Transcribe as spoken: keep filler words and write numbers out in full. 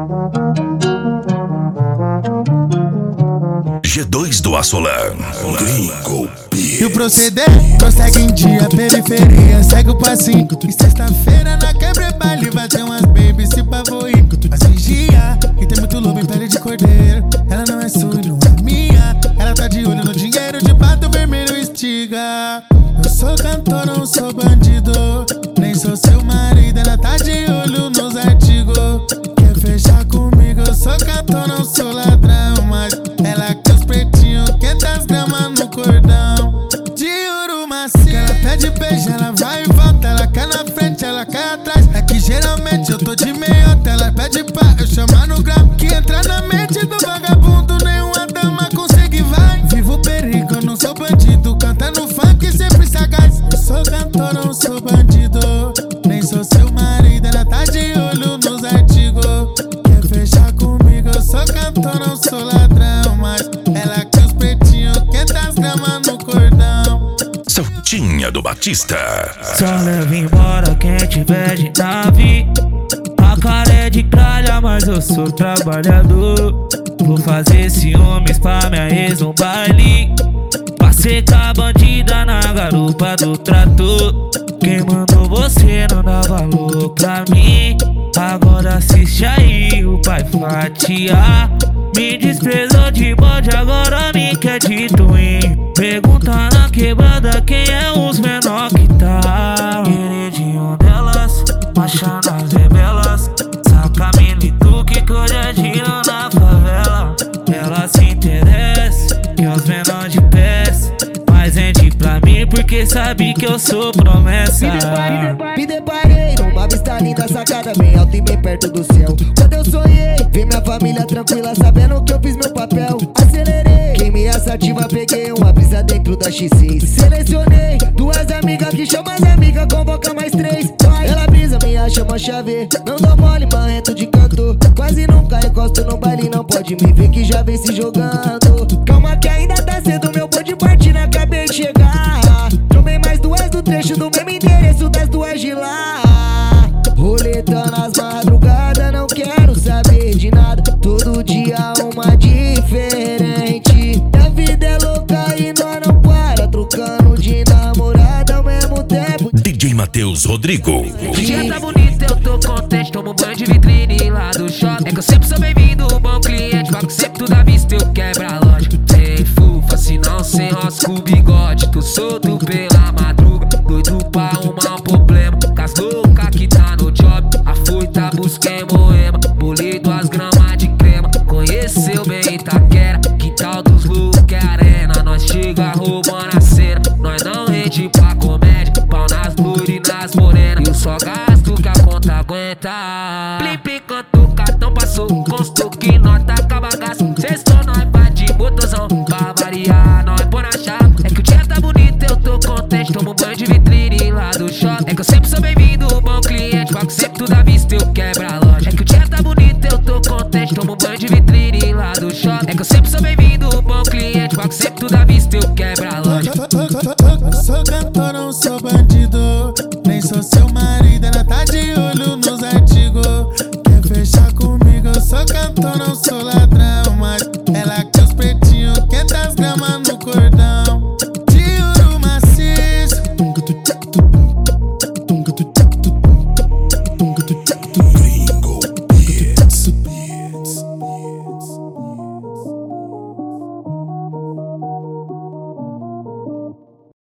G dois do Assolan, Gringo. E o proceder prossegue em dia, periferia, segue o passinho. E sexta-feira na quebra baile vai ter umas baby se pavoir. Mas vigia, que tem muito lobo em pele de cordeiro. Ela não é sua, não é minha. Ela tá de olho no dinheiro, de bato vermelho estiga. Eu sou cantor, não sou bandido, nem sou seu marido. Ela tá de olho nos artigos. Quer fechar comigo, eu sou cantor, não sou ladrão. Mas ela quer os pretinhos, quinhentas gramas no cordão de ouro macio. Ela pede beijo, ela vai e volta. Ela quer na frente, ela quer atrás. É que geralmente eu tô de meiota. Ela pede pra eu chamar no grau, que entra na mente do vagabundo. Nenhuma dama consegue, vai. Vivo o perigo, eu não sou bandido. Canta no funk, sempre sagaz. Eu sou cantor, não sou bandido, nem sou seu marido. Ela tá de olho nos artigos. Quer fechar comigo, eu sou cantor, não sou ladrão. Mas ela quer os pretinhos, quinhentas gramas no cordão. Celtinha do Batista. Só leva embora quem tiver de nave. A cara é de cralha, mas eu sou trabalhador. Vou fazer ciúmes pra minha ex no baile. Passei com a bandida na garupa do trator. Quem mandou você não dá valor pra mim? Agora assiste aí o pai fatiar. Me desprezou de bode, agora me quer de twin. Pergunta na quebrada quem é os menor que tá. Queridinho delas, marcha nas rebelas. Saca milito que colher dinheiro na favela. Ela se interessa que os menor de pés, mas vende pra mim porque sabe que eu sou promessa. Me deparei, me deparei numa vista linda, sacada bem alta e bem perto do céu. Quando eu sonhei, vi minha família tranquila, sabendo que eu fiz meu papel. Acelerei, queimei a sativa, peguei uma brisa dentro da X seis. Selecionei duas amigas que chamam as amigas, convoca mais três. Vai. Ela brisa, minha chama chave, não dou mole, marrento de canto. Quase nunca encosto no baile, não pode me ver que já vem se jogando. Calma que ainda tá cedo, meu bonde partir, acabei de chegar. Tomei mais duas do trecho do mesmo endereço das duas de lá. Roleta nas madrugadas, não quero saber de nada. Todo dia uma diferente. A vida é louca e nós não para, trocando de namorada ao mesmo tempo. D J Matheus Rodrigo. O dia tá bonito, eu tô contente. Tomo banho de vitrine lá do shopping. É que eu sempre sou bem-vindo, bom cliente. Pago sempre tudo à vista, eu quebro a loja. Sem fufa, se não sem rosca o bigode. Tô solto pela madruga, doido pra arrumar um problema. Cas louca que tá no job, a foita busquei moema. Bolei duas gramas de crema, conheceu bem Itaquera. Quintal dos Luke é arena, nós chega roubando a cena. Nós não rende pra comédia, pau nas loiras e nas morenas. E eu só gasto que a conta aguenta. Plim plim canto, o cartão passou, constou que nós taca bagaço. Sextou, nós vai de motorzão, pra variar, nós põe na chave. É que o dia tá bonito, eu tô contente. Tomo banho de vitrine lá do shopping. É que eu sempre sou bem-vindo, bom cliente. Pago sempre tudo à vista, eu quebro a loja. É que o dia tá bonito, eu tô contente. Tomo banho de vitrine lá do shopping. É que eu sempre sou bem-vindo, bom cliente. Pago sempre tudo à vista, eu quebro a loja. Eu sou cantor, não sou bandido, nem sou seu marido. Ela tá de olho nos artigos. Quer fechar comigo, eu sou cantor, não sou ladrão.